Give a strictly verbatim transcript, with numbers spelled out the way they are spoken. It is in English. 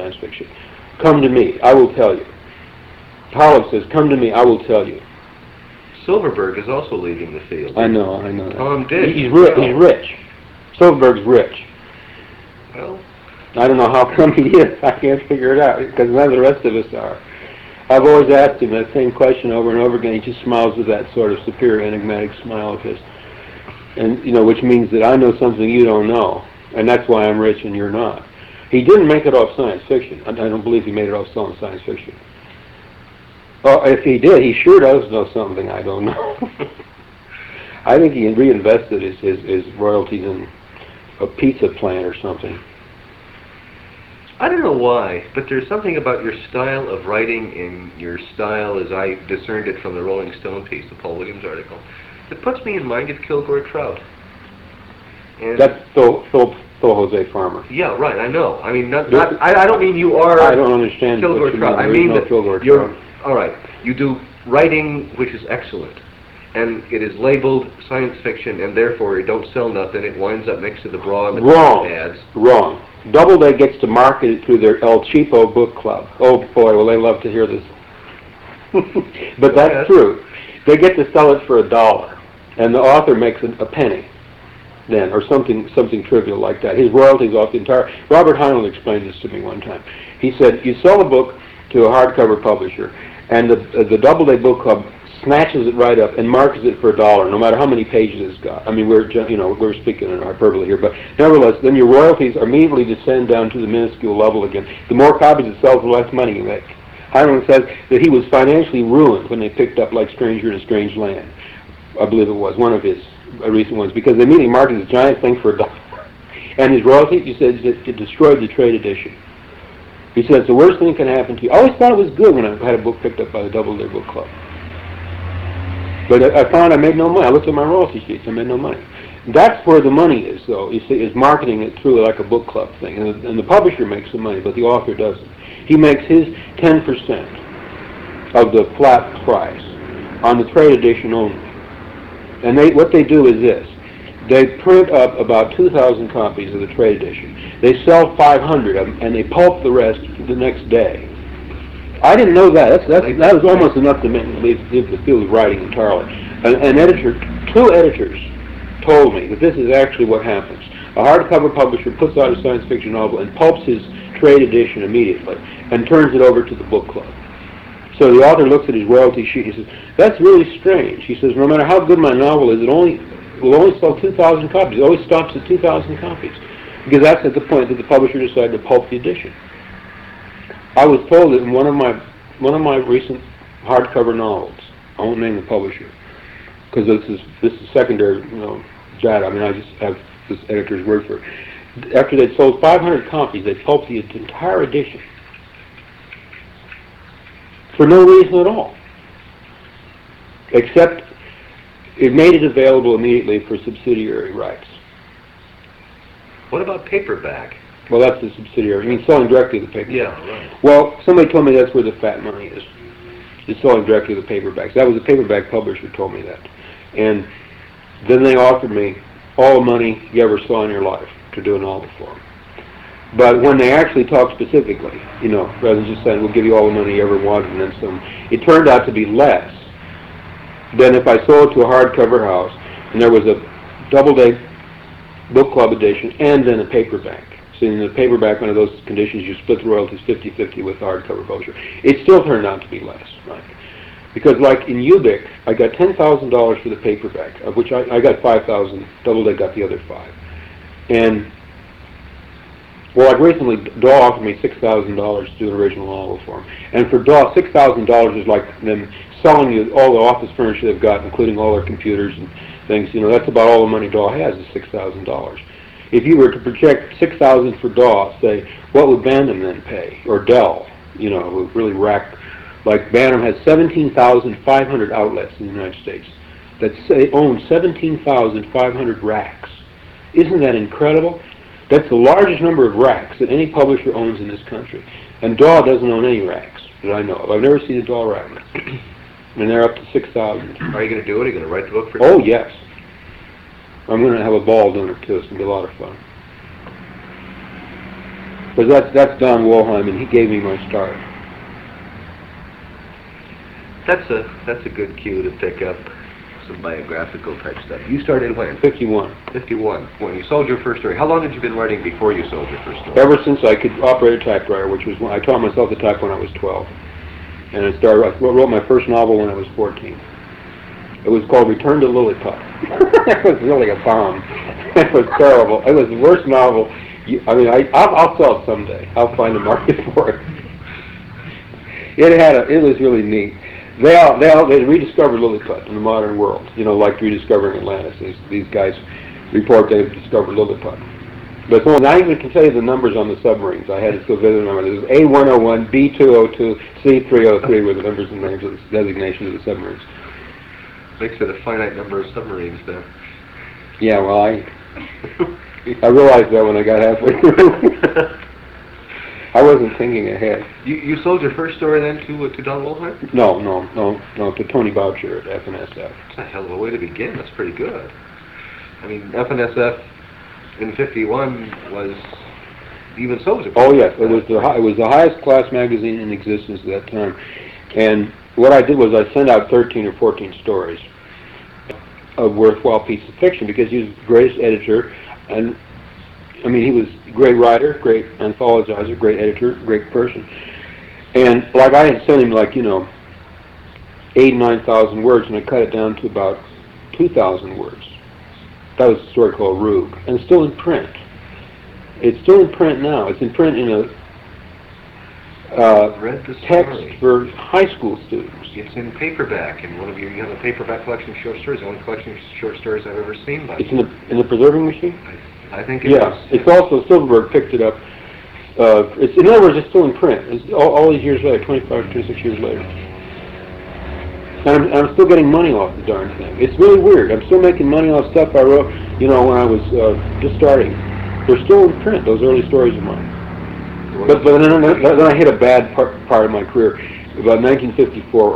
science fiction. Come to me, I will tell you. Pollock says, come to me, I will tell you. Silverberg is also leaving the field. I know, I know that. Tom did. He's, ri he's rich. Silverberg's rich. Well, I don't know how come he is. I can't figure it out, because none of the rest of us are. I've always asked him that same question over and over again. He just smiles with that sort of superior enigmatic smile of his. And, you know, which means that I know something you don't know, and that's why I'm rich and you're not. He didn't make it off science fiction. I don't believe he made it off selling science fiction. Oh, if he did, he sure does know something I don't know. I think he reinvested his, his, his royalties in a pizza plant or something. I don't know why, but there's something about your style of writing and your style, as I discerned it from the Rolling Stone piece, the Paul Williams article, that puts me in mind of Kilgore Trout. And That's Phil, Phil, Phil Jose Farmer. yeah, right, I know. I mean, not, not, I, I don't mean you are I don't understand Kilgore what you Trout. mean. I There is mean no that Kilgore you're, Trout. all right, you do writing which is excellent, and it is labeled science fiction, and therefore it don't sell nothing. It winds up next to the bra and the Wrong. ads. Wrong. Doubleday gets to market it through their El Cheapo book club. Oh boy, will they love to hear this. But that's Yes. true. They get to sell it for a dollar, and the author makes a, a penny then, or something something trivial like that. His royalties off the entire... Robert Heinlein explained this to me one time. He said, you sell a book to a hardcover publisher, and the, uh, the Doubleday Book Club snatches it right up and markets it for a dollar, no matter how many pages it's got. I mean, we're ju- you know we're speaking in hyperbole here, but nevertheless, then your royalties immediately descend down to the minuscule level again. The more copies it sells, the less money you make. Heinlein says that he was financially ruined when they picked up like Stranger in a Strange Land. I believe it was one of his uh, recent ones, because they immediately marketed this giant thing for a dollar, and his royalties, he said, it, it destroyed the trade edition. He says the worst thing can happen to you. I always thought it was good when I had a book picked up by the Doubleday Book Club. But I, I found I made no money. I looked at my royalty sheets. I made no money. That's where the money is, though. You see, is marketing it through like a book club thing, and the, and the publisher makes the money, but the author doesn't. He makes his ten percent of the flat price on the trade edition only. And they, what they do is this: they print up about two thousand copies of the trade edition. They sell five hundred of them, and they pulp the rest the next day. I didn't know that. That's, that's, that was almost enough to make me believe the field of writing entirely. An, an editor, two editors, told me that this is actually what happens. A hardcover publisher puts out a science fiction novel and pulps his trade edition immediately and turns it over to the book club. So the author looks at his royalty sheet and he says, that's really strange. He says, no matter how good my novel is, it only will only sell two thousand copies. It always stops at two thousand copies. Because that's at the point that the publisher decided to pulp the edition. I was told that in one of my one of my recent hardcover novels, I won't name the publisher, because this is this is secondary, you know, data. I mean, I just have this editor's word for it. After they'd sold five hundred copies, they pulped the entire edition for no reason at all, except it made it available immediately for subsidiary rights. What about paperback? Well, that's the subsidiary. I mean, selling directly to the paperback. Yeah, right. Well, somebody told me that's where the fat money is. It's selling directly to the paperbacks. That was a paperback publisher who told me that. And then they offered me all the money you ever saw in your life to do a novel for them. But when they actually talked specifically, you know, rather than just saying, we'll give you all the money you ever wanted and then some, it turned out to be less than if I sold it to a hardcover house and there was a Doubleday Book Club edition and then a paperback. So in the paperback, under those conditions, you split the royalties fifty fifty with the hardcover publisher. It still turned out to be less, right? Because like in Ubik, I got ten thousand dollars for the paperback, of which I, I got five thousand dollars, Doubleday got the other five. And, well, like recently, Daw offered me six thousand dollars to do an original novel for him. And for Daw, six thousand dollars is like them selling you all the office furniture they've got, including all their computers and things. You know, that's about all the money Daw has is six thousand dollars. If you were to project six thousand dollars for Daw, say, what would Bantam then pay? Or Dell, you know, who really rack. Like Bantam has seventeen thousand five hundred outlets in the United States that say, own seventeen thousand five hundred racks. Isn't that incredible? That's the largest number of racks that any publisher owns in this country. And Daw doesn't own any racks that I know of. I've never seen a Daw rack. And they're up to six thousand. Are you going to do it? Are you going to write the book for Oh, yes. I'm going to have a ball doing it, too. It's going to be a lot of fun. Because that's, that's Don Wollheim, and he gave me my start. That's a that's a good cue to pick up some biographical type stuff. You started when? fifty-one. fifty-one. When you sold your first story. How long had you been writing before you sold your first story? Ever since I could operate a typewriter, which was when I taught myself to type when I was twelve. And I started, I wrote my first novel when I was fourteen. It was called Return to Lilliput. It was really a bomb. It was terrible. It was the worst novel. You, I mean, I, I'll, I'll sell it someday. I'll find a market for it. It had a, it was really neat. They all, they all, they rediscovered Lilliput in the modern world. You know, like rediscovering Atlantis. These, these guys report they've discovered Lilliput. But so I even can tell you the numbers on the submarines. I had to still visit them. It was A one oh one, B two oh two, C three oh three were the numbers and names of the designations of the submarines. Makes it a finite number of submarines there. Yeah, well, I I realized that when I got halfway through. I wasn't thinking ahead. You you sold your first story then to uh, to Don Wollheim? No, no, no, no, to Tony Boucher at F N S F. That's a hell of a way to begin. That's pretty good. I mean, F N S F in fifty-one was even so was a Oh yes, it was the hi- it was the highest class magazine in existence at that time, and what I did was I sent out thirteen or fourteen stories of worthwhile piece of fiction because he was the greatest editor, and I mean he was a great writer, great anthologizer, great editor, great person, and like I had sent him like you know eight nine thousand words, and I cut it down to about two thousand words. That was a story called Rube, and it's still in print. It's still in print now. It's in print in a uh, read the text story. for high school students. It's in paperback, and one of your you have a paperback collection of short stories. The only collection of short stories I've ever seen by It's you. in the in the preserving machine. I, I think it Yeah, is. it's also Silverberg picked it up. Uh, it's in other words, it's still in print. It's all, all these years later, twenty-five, twenty-six years later. And I'm, I'm still getting money off the darn thing. It's really weird. I'm still making money off stuff I wrote, you know, when I was uh, just starting. They're still in print, those early stories of mine. But, but then, then I hit a bad part, part of my career. About nineteen fifty-four,